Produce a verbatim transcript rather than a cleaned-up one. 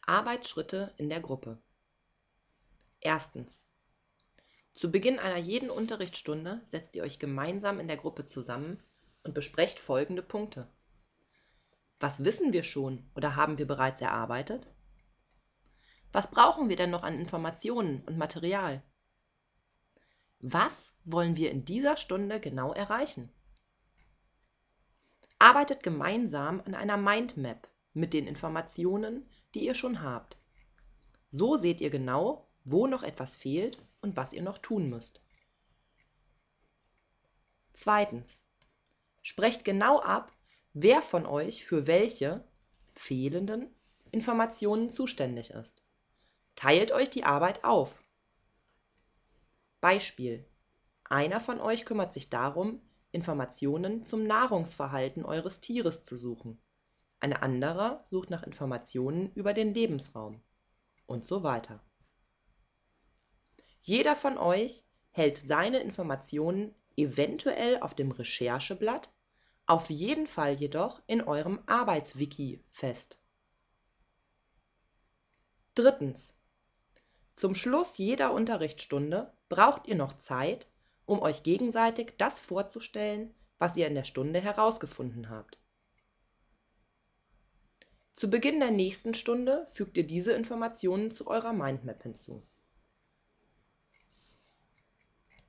Arbeitsschritte in der Gruppe. Erstens. Zu Beginn einer jeden Unterrichtsstunde setzt ihr euch gemeinsam in der Gruppe zusammen und besprecht folgende Punkte. Was wissen wir schon oder haben wir bereits erarbeitet? Was brauchen wir denn noch an Informationen und Material? Was wollen wir in dieser Stunde genau erreichen? Arbeitet gemeinsam an einer Mindmap mit den Informationen, die ihr schon habt. So seht ihr genau, wo noch etwas fehlt und was ihr noch tun müsst. Zweitens. Sprecht genau ab, wer von euch für welche fehlenden Informationen zuständig ist. Teilt euch die Arbeit auf. Beispiel: Einer von euch kümmert sich darum, Informationen zum Nahrungsverhalten eures Tieres zu suchen. Ein anderer sucht nach Informationen über den Lebensraum und so weiter. Jeder von euch hält seine Informationen eventuell auf dem Rechercheblatt, auf jeden Fall jedoch in eurem Arbeitswiki fest. Drittens. Zum Schluss jeder Unterrichtsstunde braucht ihr noch Zeit, um euch gegenseitig das vorzustellen, was ihr in der Stunde herausgefunden habt. Zu Beginn der nächsten Stunde fügt ihr diese Informationen zu eurer Mindmap hinzu.